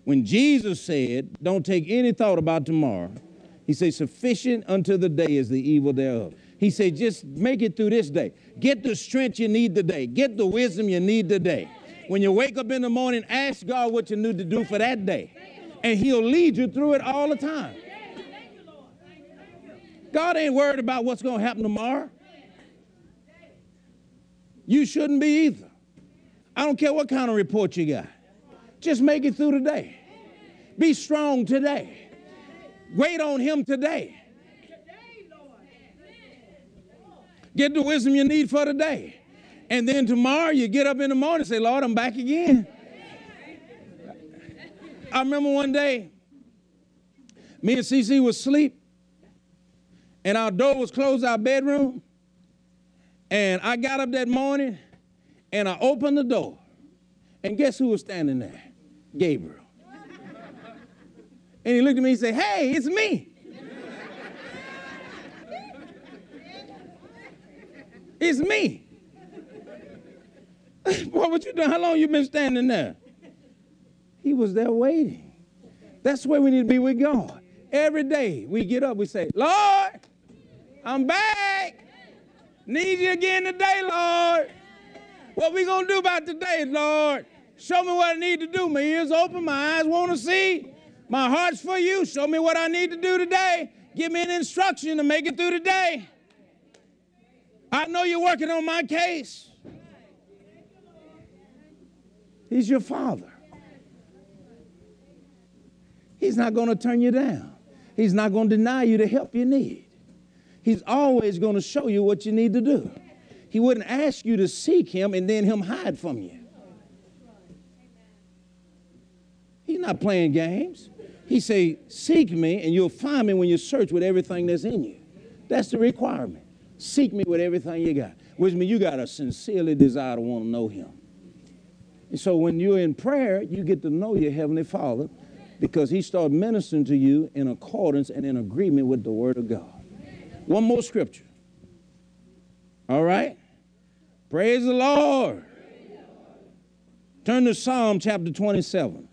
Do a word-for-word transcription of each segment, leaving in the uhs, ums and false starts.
When Jesus said, don't take any thought about tomorrow, he said, sufficient unto the day is the evil thereof. He said, just make it through this day. Get the strength you need today. Get the wisdom you need today. When you wake up in the morning, ask God what you need to do for that day. And he'll lead you through it all the time. God ain't worried about what's going to happen tomorrow. You shouldn't be either. I don't care what kind of report you got. Just make it through today. Be strong today. Wait on him today. Get the wisdom you need for today. And then tomorrow you get up in the morning and say, Lord, I'm back again. I remember one day, me and Cece was asleep, and our door was closed, our bedroom. And I got up that morning, and I opened the door. And guess who was standing there? Gabriel. And he looked at me and said, hey, it's me. It's me. Boy, what you doing? How long you been standing there? He was there waiting. That's the way we need to be with God. Every day we get up, we say, Lord, I'm back. Need you again today, Lord. What we going to do about today, Lord? Show me what I need to do. My ears open, my eyes want to see. My heart's for you. Show me what I need to do today. Give me an instruction to make it through the day. I know you're working on my case. He's your Father. He's not going to turn you down. He's not going to deny you the help you need. He's always going to show you what you need to do. He wouldn't ask you to seek him and then him hide from you. He's not playing games. He say, seek me and you'll find me when you search with everything that's in you. That's the requirement. Seek me with everything you got, which means you got to sincerely desire to want to know him. And so when you're in prayer, you get to know your Heavenly Father because he starts ministering to you in accordance and in agreement with the Word of God. One more scripture. All right? Praise the Lord. Turn to Psalm chapter twenty-seven.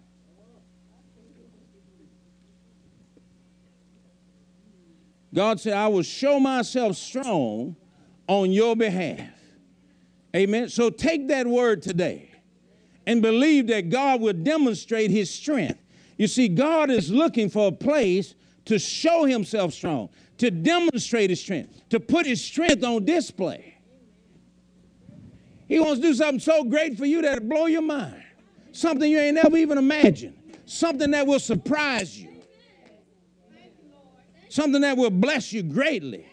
God said, I will show myself strong on your behalf. Amen. So take that word today and believe that God will demonstrate his strength. You see, God is looking for a place to show himself strong, to demonstrate his strength, to put his strength on display. He wants to do something so great for you that it'll blow your mind, something you ain't never even imagined, something that will surprise you, something that will bless you greatly.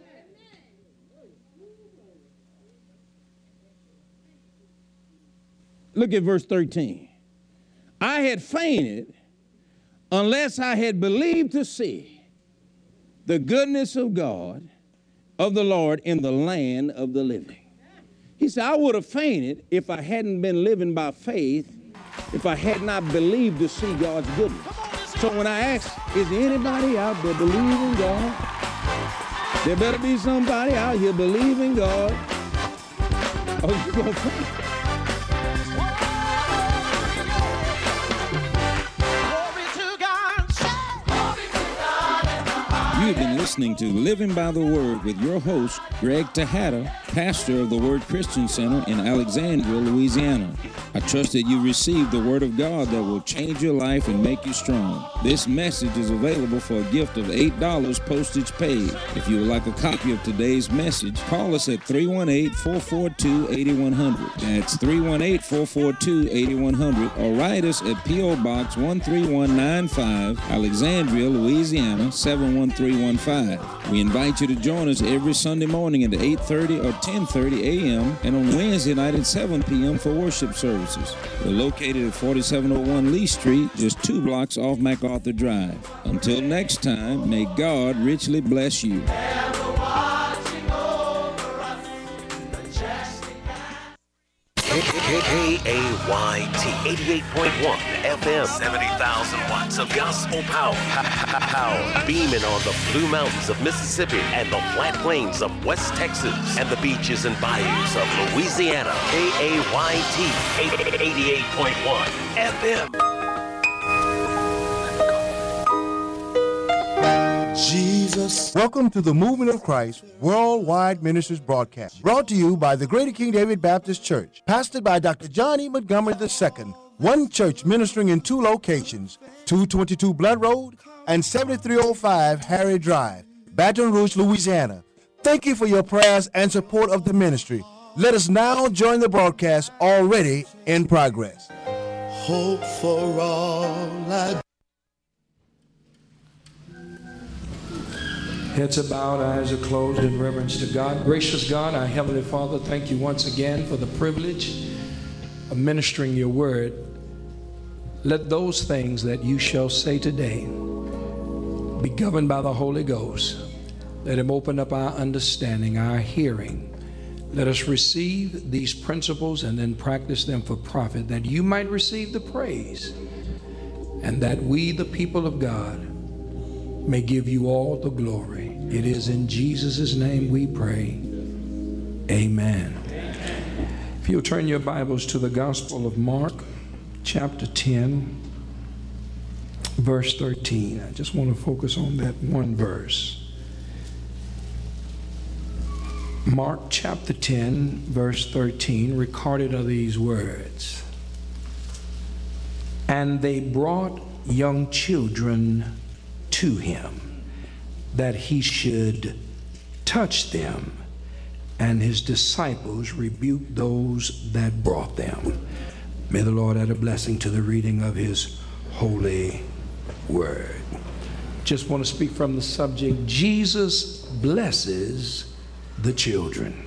Look at verse thirteen. I had fainted unless I had believed to see the goodness of God, of the Lord in the land of the living. He said, I would have fainted if I hadn't been living by faith, if I had not believed to see God's goodness. So when I ask, is there anybody out there believing God? There better be somebody out here believing God. Oh, you're going to faint. You've been listening to Living by the Word with your host, Greg Tejada, pastor of the Word Christian Center in Alexandria, Louisiana. I trust that you received the Word of God that will change your life and make you strong. This message is available for a gift of eight dollars postage paid. If you would like a copy of today's message, call us at three one eight, four four two, eight one zero zero. That's three one eight, four four two, eight one zero zero. Or write us at P O Box one three one nine five, Alexandria, Louisiana, seven one three one five. We invite you to join us every Sunday morning at eight thirty or ten thirty a m and on Wednesday night at seven p m for worship services. We're located at forty-seven oh one Lee Street, just two blocks off MacArthur Drive. Until next time, may God richly bless you. K A Y T, eighty-eight point one F M, seventy thousand watts of gospel power. Power beaming on the Blue Mountains of Mississippi and the flat plains of West Texas and the beaches and bayous of Louisiana. K A Y T, eighty-eight point one F M. Jesus. Welcome to the Movement of Christ Worldwide Ministries broadcast, brought to you by the Greater King David Baptist Church, pastored by Doctor John E. Montgomery the Second, one church ministering in two locations, two twenty-two Blood Road and seventy-three oh five Harry Drive, Baton Rouge, Louisiana. Thank you for your prayers and support of the ministry. Let us now join the broadcast already in progress. Hope for all I Heads are bowed, eyes are closed in reverence to God. Gracious God, our Heavenly Father, thank you once again for the privilege of ministering your word. Let those things that you shall say today be governed by the Holy Ghost. Let him open up our understanding, our hearing. Let us receive these principles and then practice them for profit, that you might receive the praise, and that we, the people of God, may give you all the glory. It is in Jesus' name we pray. Amen. Amen. If you'll turn your Bibles to the Gospel of Mark, chapter ten, verse thirteen. I just want to focus on that one verse. Mark chapter ten, verse thirteen, recorded are these words. And they brought young children to him, that he should touch them, and his disciples rebuked those that brought them. May the Lord add a blessing to the reading of his holy word. Just want to speak from the subject, Jesus blesses the children.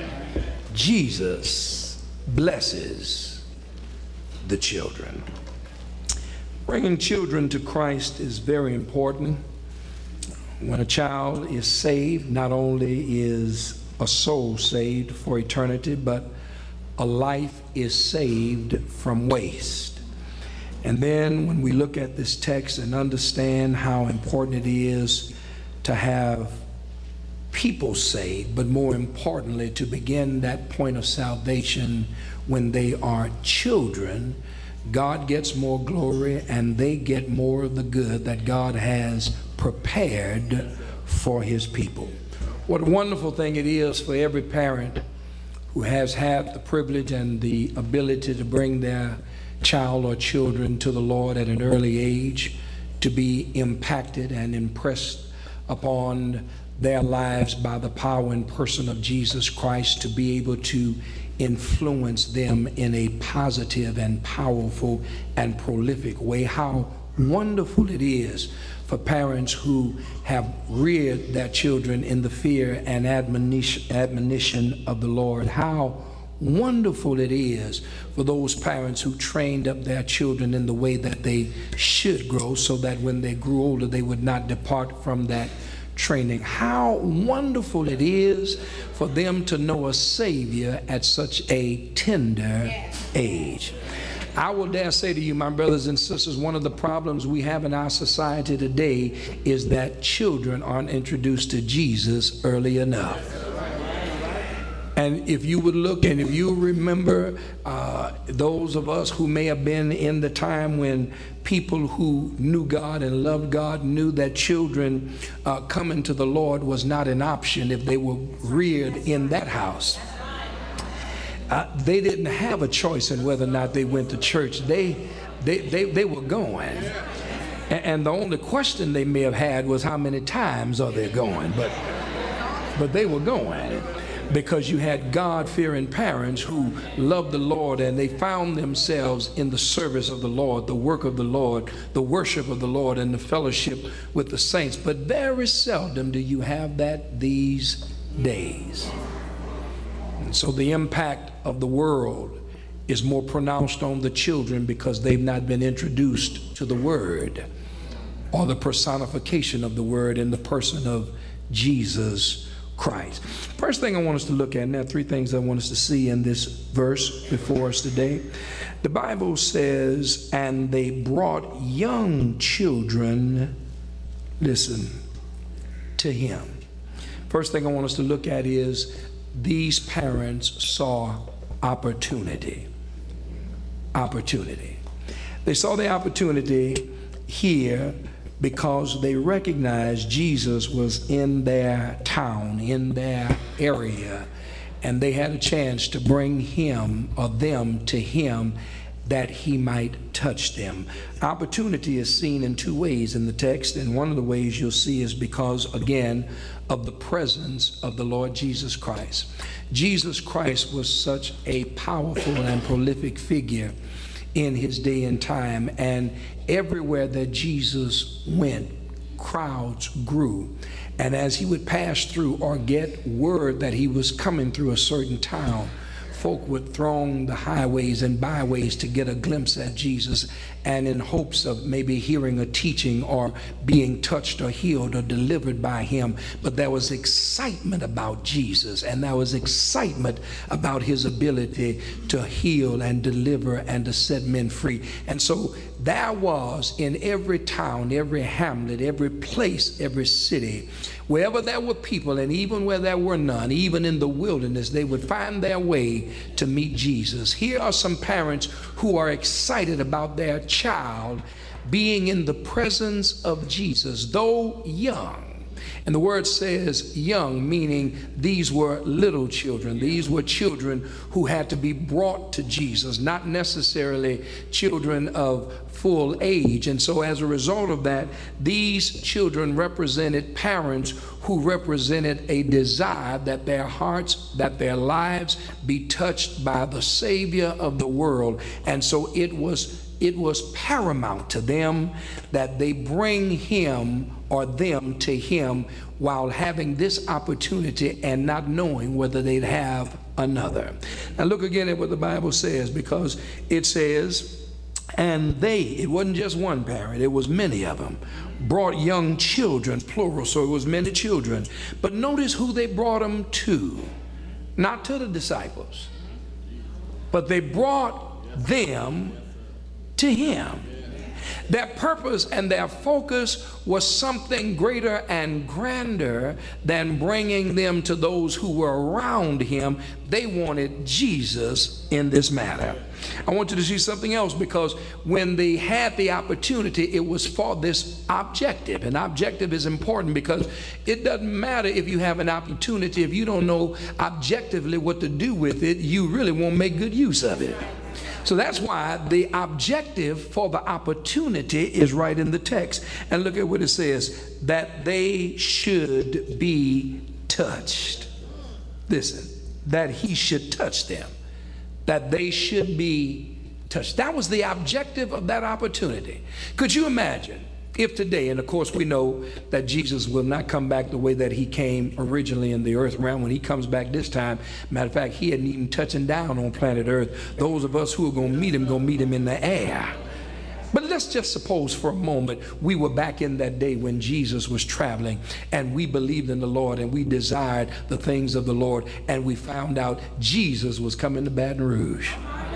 Jesus blesses the children. Bringing children to Christ is very important. When a child is saved, not only is a soul saved for eternity, but a life is saved from waste. And then when we look at this text and understand how important it is to have people saved, but more importantly, to begin that point of salvation when they are children, God gets more glory and they get more of the good that God has prepared for his people. What a wonderful thing it is for every parent who has had the privilege and the ability to bring their child or children to the Lord at an early age, to be impacted and impressed upon their lives by the power and person of Jesus Christ, to be able to influence them in a positive and powerful and prolific way. How wonderful it is for parents who have reared their children in the fear and admonition, admonition of the Lord. How wonderful it is for those parents who trained up their children in the way that they should grow, so that when they grew older they would not depart from that training. How wonderful it is for them to know a Savior at such a tender age. I will dare say to you, my brothers and sisters, one of the problems we have in our society today is that children aren't introduced to Jesus early enough. And if you would look and if you remember uh, those of us who may have been in the time when people who knew God and loved God knew that children uh, coming to the Lord was not an option if they were reared in that house. Uh, they didn't have a choice in whether or not they went to church. They, they, they, they were going. And, and the only question they may have had was how many times are they going? But, but they were going. Because you had God-fearing parents who loved the Lord, and they found themselves in the service of the Lord, the work of the Lord, the worship of the Lord, and the fellowship with the saints. But very seldom do you have that these days. And so the impact of the world is more pronounced on the children because they've not been introduced to the Word or the personification of the Word in the person of Jesus Christ. First thing I want us to look at, and there are three things I want us to see in this verse before us today. The Bible says, and they brought young children, listen, to him. First thing I want us to look at is these parents saw opportunity. Opportunity. They saw the opportunity here because they recognized Jesus was in their town, in their area, and they had a chance to bring him or them to him that he might touch them. Opportunity is seen in two ways in the text, and one of the ways you'll see is because, again, of the presence of the Lord Jesus Christ. Jesus Christ was such a powerful and prolific figure in his day and time, and everywhere that Jesus went, crowds grew. And as he would pass through or get word that he was coming through a certain town, folk would throng the highways and byways to get a glimpse at Jesus, and in hopes of maybe hearing a teaching or being touched or healed or delivered by him. But there was excitement about Jesus, and there was excitement about his ability to heal and deliver and to set men free. And so there was in every town, every hamlet, every place, every city, wherever there were people, and even where there were none, even in the wilderness, they would find their way to meet Jesus. Here are some parents who are excited about their child being in the presence of Jesus, though young. And the word says young, meaning these were little children. These were children who had to be brought to Jesus, not necessarily children of full age. And so as a result of that, these children represented parents who represented a desire that their hearts, that their lives be touched by the Savior of the world. And so it was it was paramount to them that they bring him or them to him while having this opportunity and not knowing whether they'd have another. Now look again at what the Bible says, because it says, and they, it wasn't just one parent, it was many of them, brought young children, plural, so it was many children. But notice who they brought them to. Not to the disciples, but they brought them to him. Their purpose and their focus was something greater and grander than bringing them to those who were around him. They wanted Jesus in this matter. I want you to see something else, because when they had the opportunity, it was for this objective. And objective is important, because it doesn't matter if you have an opportunity. If you don't know objectively what to do with it, you really won't make good use of it. So that's why the objective for the opportunity is right in the text. And look at what it says, that they should be touched. Listen, that he should touch them, that they should be touched. That was the objective of that opportunity. Could you imagine if today, and of course we know that Jesus will not come back the way that he came originally in the earth realm. When he comes back this time, matter of fact, he hadn't even touching down on planet earth. Those of us who are going to meet him, going to meet him in the air. But let's just suppose for a moment we were back in that day when Jesus was traveling, and we believed in the Lord and we desired the things of the Lord, and we found out Jesus was coming to Baton Rouge.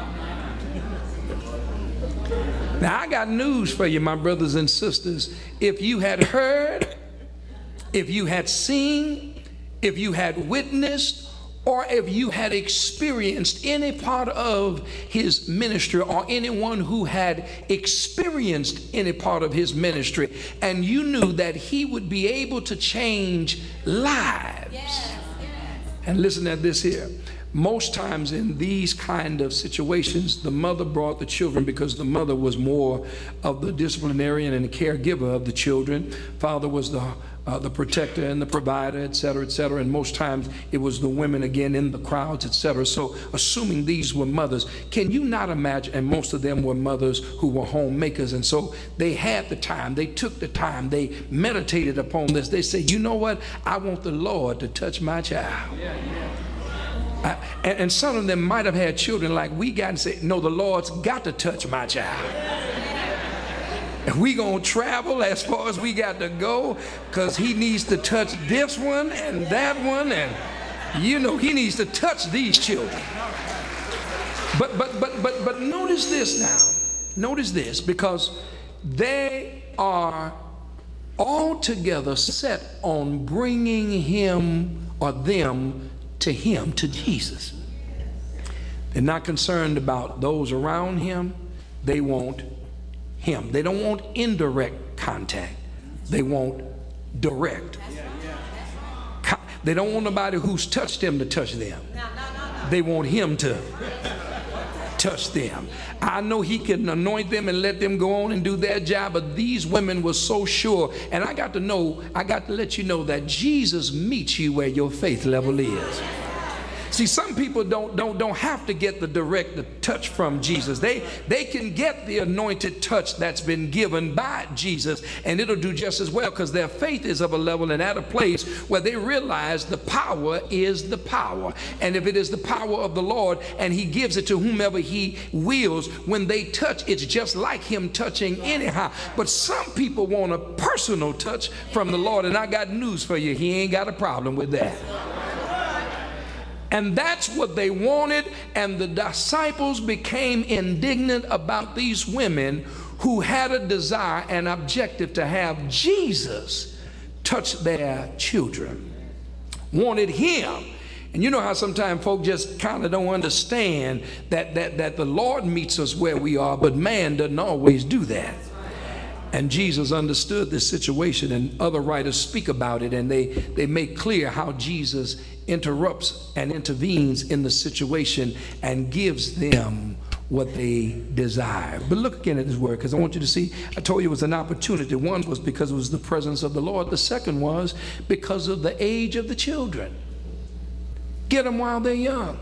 Now, I got news for you, my brothers and sisters. If you had heard, if you had seen, if you had witnessed, or if you had experienced any part of his ministry, or anyone who had experienced any part of his ministry, and you knew that he would be able to change lives. Yes, yes. And listen at this here. Most times in these kind of situations, the mother brought the children because the mother was more of the disciplinarian and the caregiver of the children. Father was the uh, the protector and the provider, et cetera, et cetera. And most times it was the women again in the crowds, et cetera. So assuming these were mothers, can you not imagine? And most of them were mothers who were homemakers. And so they had the time, they took the time, they meditated upon this. They said, you know what? I want the Lord to touch my child. Yeah, yeah. Uh, and, and some of them might have had children like we got and said, no, the Lord's got to touch my child. And we gonna travel as far as we got to go, because he needs to touch this one and that one, and you know he needs to touch these children. But but but but but notice this now. Notice this, because they are all together set on bringing him or them to him, to Jesus. They're not concerned about those around him. They want him. They don't want indirect contact. They want direct. They don't want nobody who's touched them to touch them. They want him to touch them. I know he can anoint them and let them go on and do their job, but these women were so sure. And I got to know, I got to let you know that Jesus meets you where your faith level is. See, some people don't don't don't have to get the direct touch from Jesus. They they can get the anointed touch that's been given by Jesus, and it'll do just as well, because their faith is of a level and at a place where they realize the power is the power. And if it is the power of the Lord and he gives it to whomever he wills, when they touch, it's just like him touching anyhow. But some people want a personal touch from the Lord, and I got news for you. He ain't got a problem with that. And that's what they wanted, and the disciples became indignant about these women who had a desire and objective to have Jesus touch their children. Wanted him. And you know how sometimes folk just kind of don't understand that, that, that the Lord meets us where we are, but man doesn't always do that. And Jesus understood this situation, and other writers speak about it, and they, they make clear how Jesus interrupts and intervenes in the situation and gives them what they desire. But look again at this word, because I want you to see, I told you it was an opportunity. One was because it was the presence of the Lord. The second was because of the age of the children. Get them while they're young.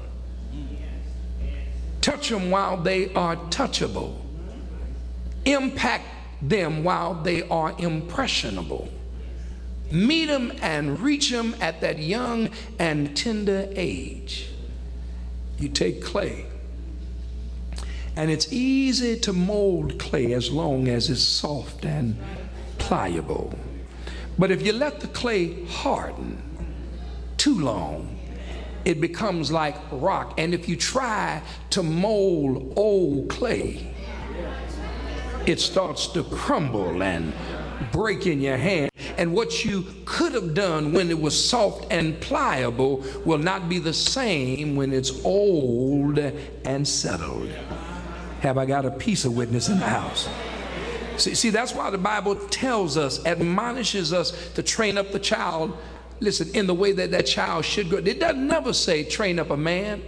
Touch them while they are touchable. Impact them while they are impressionable. Meet them and reach them at that young and tender age. You take clay, and it's easy to mold clay as long as it's soft and pliable. But if you let the clay harden too long, it becomes like rock. And if you try to mold old clay, it starts to crumble and break in your hand. And what you could have done when it was soft and pliable will not be the same when it's old and settled. Have I got a piece of witness in the house? See, see, that's why the Bible tells us, admonishes us to train up the child, listen, in the way that that child should go. It doesn't never say train up a man.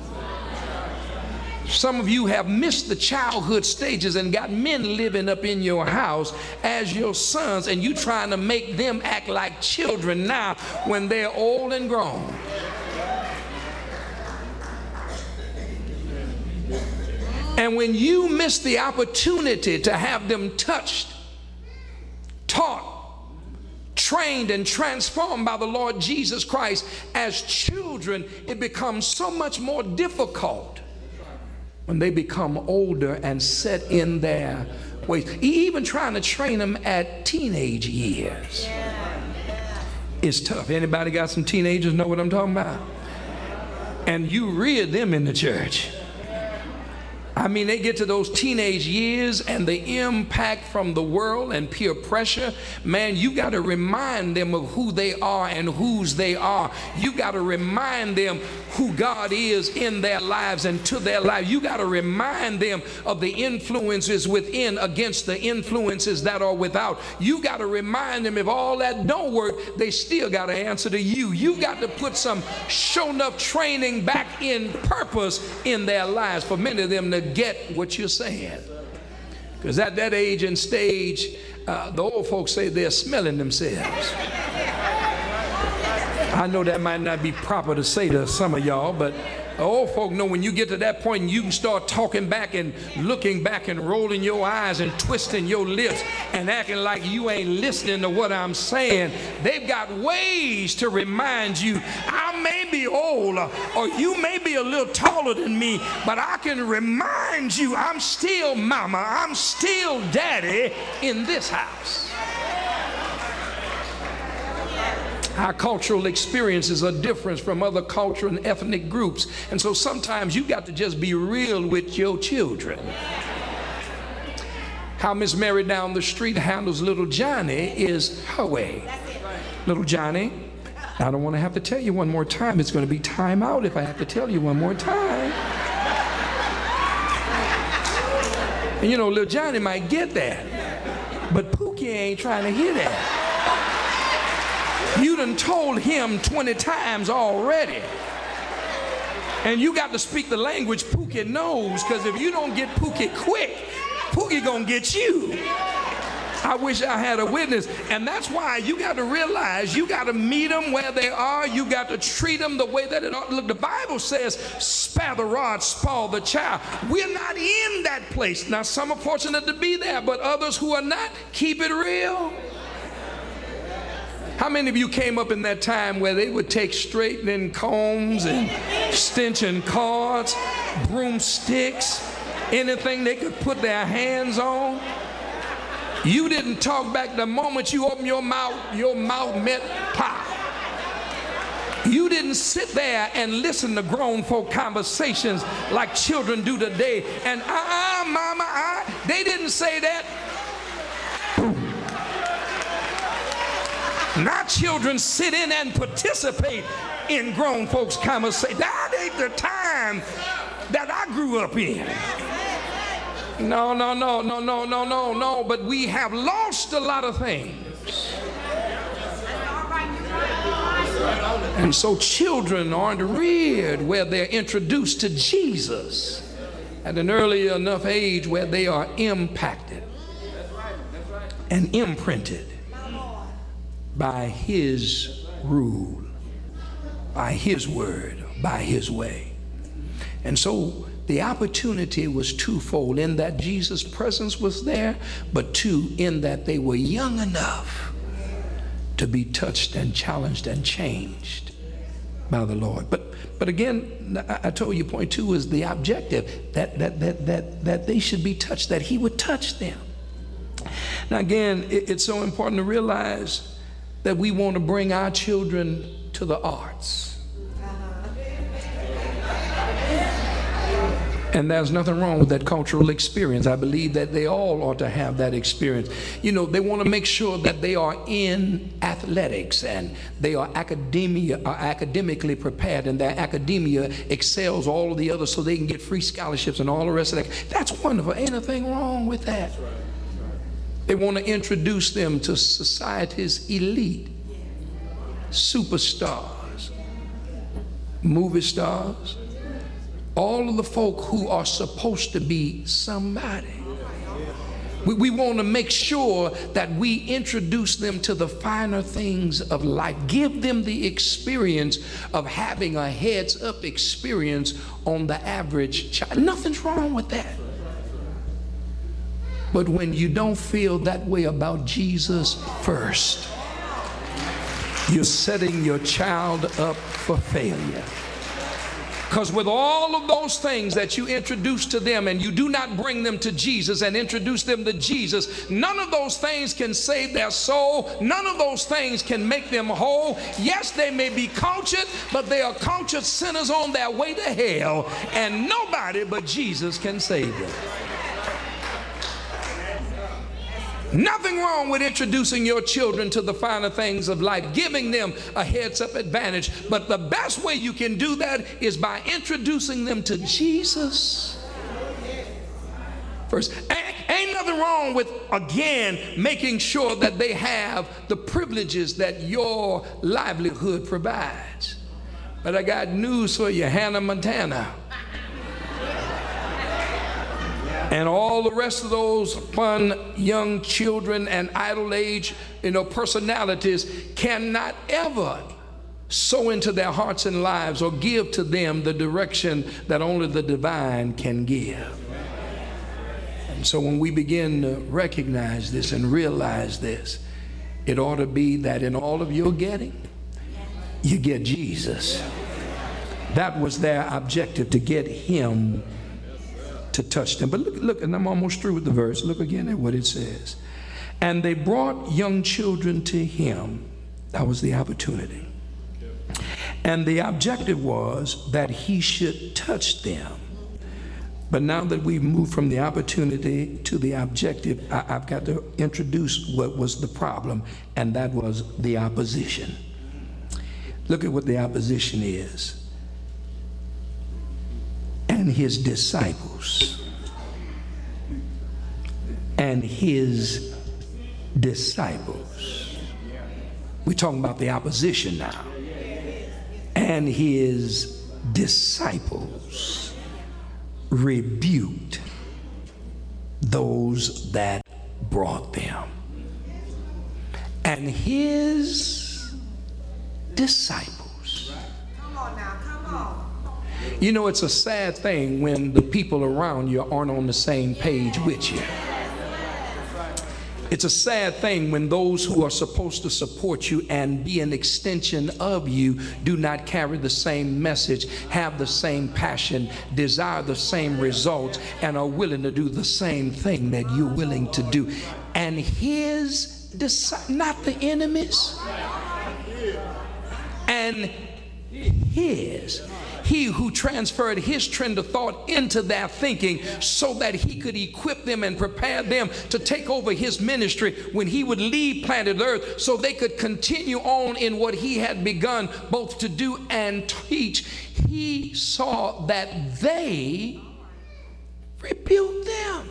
Some of you have missed the childhood stages and got men living up in your house as your sons, and you trying to make them act like children now when they're old and grown. And when you miss the opportunity to have them touched, taught, trained, and transformed by the Lord Jesus Christ as children, it becomes so much more difficult when they become older and set in their ways. Even trying to train them at teenage years is tough. Anybody got some teenagers know what I'm talking about? And you rear them in the church. I mean, they get to those teenage years and the impact from the world and peer pressure. Man, you got to remind them of who they are and whose they are. You got to remind them who God is in their lives and to their lives. You got to remind them of the influences within against the influences that are without. You got to remind them if all that don't work, they still got to answer to you. You got to put some show enough training back in purpose in their lives for many of them to get what you're saying. Because at that age and stage, uh, the old folks say they're smelling themselves. I know that might not be proper to say to some of y'all, but old folk know when you get to that point and you can start talking back and looking back and rolling your eyes and twisting your lips and acting like you ain't listening to what I'm saying. They've got ways to remind you, I may be old or you may be a little taller than me, but I can remind you I'm still mama, I'm still daddy in this house. Our cultural experiences are different from other cultural and ethnic groups. And so sometimes you got to just be real with your children. How Miss Mary down the street handles little Johnny is her way. Little Johnny, I don't want to have to tell you one more time. It's going to be time out if I have to tell you one more time. And you know, little Johnny might get that. But Pookie Pookie ain't trying to hear that. You done told him twenty times already. And you got to speak the language Pookie knows, because if you don't get Pookie quick, Pookie gonna get you. I wish I had a witness. And that's why you got to realize you got to meet them where they are. You got to treat them the way that it ought. Look, the Bible says, spare the rod, spoil the child. We're not in that place. Now, some are fortunate to be there, but others who are not, keep it real. How many of you came up in that time where they would take straightening combs and extension cords, broomsticks, anything they could put their hands on? You didn't talk back. The moment you opened your mouth, your mouth meant pop. You didn't sit there and listen to grown folk conversations like children do today. And uh-uh, mama, uh, they didn't say that. Now children sit in and participate in grown folks' conversation. That ain't the time that I grew up in. No, no, no, no, no, no, no, no. But we have lost a lot of things. And so children aren't reared where they're introduced to Jesus at an early enough age where they are impacted and imprinted by his rule, by his word, by his way. And so the opportunity was twofold, in that Jesus' presence was there, but two, in that they were young enough to be touched and challenged and changed by the Lord. But but again, I told you point two is the objective, that that that that that they should be touched, that he would touch them. Now again, it, it's so important to realize that we want to bring our children to the arts. And there's nothing wrong with that cultural experience. I believe that they all ought to have that experience. You know, they want to make sure that they are in athletics and they are academia, are academically prepared, and their academia excels all of the others so they can get free scholarships and all the rest of that. That's wonderful. Ain't nothing wrong with that. They want to introduce them to society's elite, superstars, movie stars, all of the folk who are supposed to be somebody. We, we want to make sure that we introduce them to the finer things of life. Give them the experience of having a heads up experience on the average child. Nothing's wrong with that. But when you don't feel that way about Jesus first, you're setting your child up for failure. Because with all of those things that you introduce to them and you do not bring them to Jesus and introduce them to Jesus, none of those things can save their soul. None of those things can make them whole. Yes, they may be cultured, but they are cultured sinners on their way to hell, and nobody but Jesus can save them. Nothing wrong with introducing your children to the finer things of life, giving them a heads-up advantage. But the best way you can do that is by introducing them to Jesus first. Ain't, ain't nothing wrong with, again, making sure that they have the privileges that your livelihood provides. But I got news for you, Hannah Montana and all the rest of those fun young children and idle age, you know, personalities cannot ever sow into their hearts and lives or give to them the direction that only the divine can give. And so when we begin to recognize this and realize this, it ought to be that in all of your getting, you get Jesus. That was their objective, to get him to touch them. But look, look, and I'm almost through with the verse. Look again at what it says. And they brought young children to him. That was the opportunity. And the objective was that he should touch them. But now that we've moved from the opportunity to the objective, I, I've got to introduce what was the problem, and that was the opposition. Look at what the opposition is. And his disciples and his disciples. We're talking about the opposition now. And his disciples rebuked those that brought them. And his disciples. Come on now, come on. You know, it's a sad thing when the people around you aren't on the same page with you. It's a sad thing when those who are supposed to support you and be an extension of you do not carry the same message, have the same passion, desire the same results, and are willing to do the same thing that you're willing to do. And his disciples, not the enemies, and his, he who transferred his trend of thought into their thinking so that he could equip them and prepare them to take over his ministry when he would leave planet Earth, so they could continue on in what he had begun both to do and teach. He saw that they rebuked them.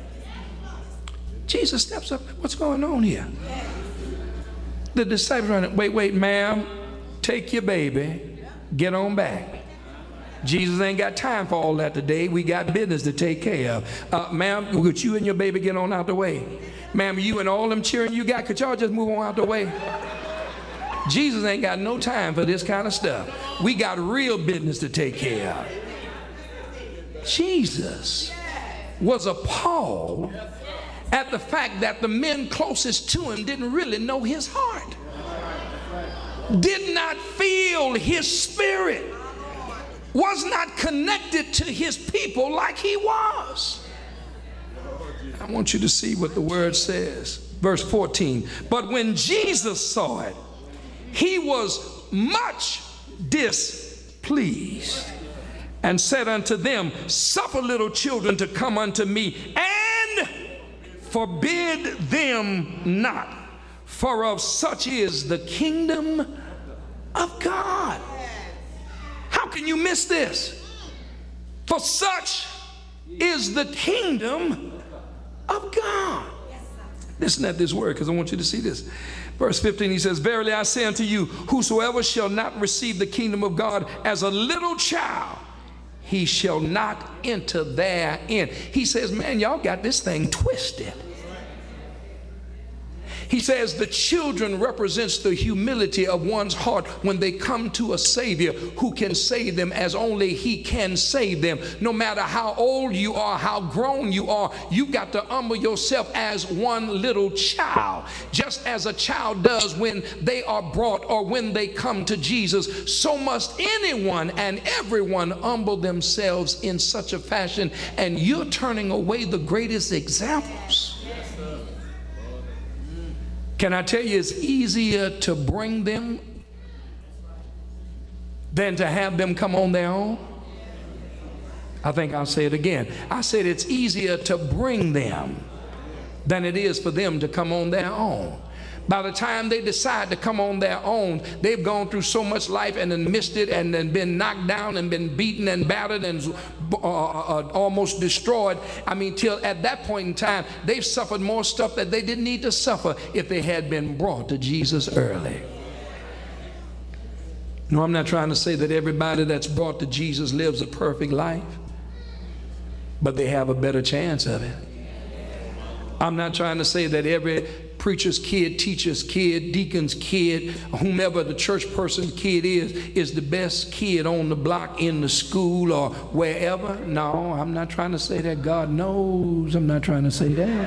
Jesus steps up. What's going on here? The disciples are, wait, wait, ma'am, take your baby, get on back. Jesus ain't got time for all that today. We got business to take care of. Uh, ma'am, could you and your baby get on out the way? Ma'am, you and all them children you got, could y'all just move on out the way? Jesus ain't got no time for this kind of stuff. We got real business to take care of. Jesus was appalled at the fact that the men closest to him didn't really know his heart, did not feel his spirit, was not connected to his people like he was. I want you to see what the word says. Verse fourteen. But when Jesus saw it, he was much displeased and said unto them, suffer little children to come unto me, and forbid them not, for of such is the kingdom of God. How can you miss this? For such is the kingdom of God. Listen at this word, because I want you to see this. Verse fifteen, he says, verily I say unto you, whosoever shall not receive the kingdom of God as a little child, he shall not enter therein. He says, man, y'all got this thing twisted. He says the children represents the humility of one's heart when they come to a Savior who can save them as only he can save them. No matter how old you are, how grown you are, you've got to humble yourself as one little child, just as a child does when they are brought or when they come to Jesus. So must anyone and everyone humble themselves in such a fashion, and you're turning away the greatest examples. Can I tell you, it's easier to bring them than to have them come on their own? I think I'll say it again. I said it's easier to bring them than it is for them to come on their own. By the time they decide to come on their own, they've gone through so much life and then missed it and then been knocked down and been beaten and battered and uh, uh, almost destroyed. I mean, till at that point in time, they've suffered more stuff that they didn't need to suffer if they had been brought to Jesus early. No, I'm not trying to say that everybody that's brought to Jesus lives a perfect life, but they have a better chance of it. I'm not trying to say that every preacher's kid, teacher's kid, deacon's kid, whomever the church person's kid is, is the best kid on the block in the school or wherever. No, I'm not trying to say that. God knows I'm not trying to say that.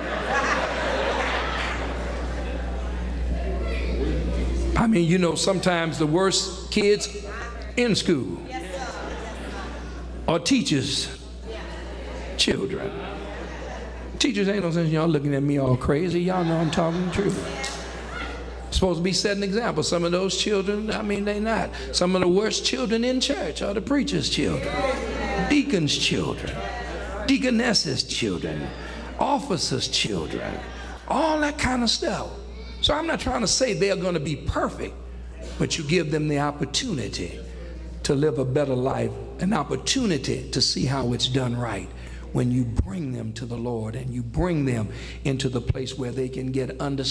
I mean, you know, sometimes the worst kids in school are teachers' children. Teachers ain't no sense y'all looking at me all crazy. Y'all know I'm talking the truth. Supposed to be setting example. Some of those children, I mean, they not. Some of the worst children in church are the preacher's children, deacon's children, deaconess's children, officers' children, all that kind of stuff. So I'm not trying to say they're going to be perfect, but you give them the opportunity to live a better life, an opportunity to see how it's done right. When you bring them to the Lord and you bring them into the place where they can get understanding.